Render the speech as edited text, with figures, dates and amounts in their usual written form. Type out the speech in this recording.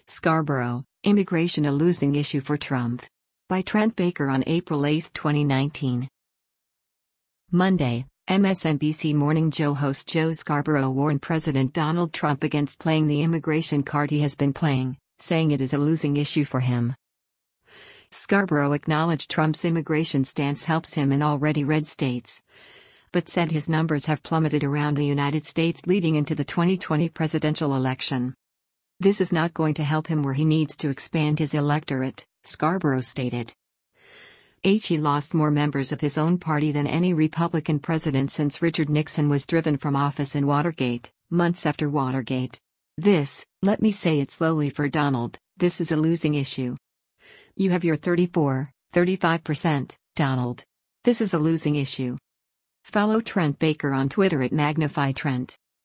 Scarborough, Immigration a Losing Issue for Trump. By Trent Baker on April 8, 2019. Monday, MSNBC Morning Joe host Joe Scarborough warned President Donald Trump against playing the immigration card he has been playing, saying it is a losing issue for him. Scarborough acknowledged Trump's immigration stance helps him in already red states, but said his numbers have plummeted around the United States leading into the 2020 presidential election. This is not going to help him where he needs to expand his electorate, Scarborough stated. He lost more members of his own party than any Republican president since Richard Nixon was driven from office in Watergate, months after Watergate. Let me say it slowly for Donald, this is a losing issue. You have your 35%, Donald. This is a losing issue. Follow Trent Baker on Twitter at MagnifyTrent.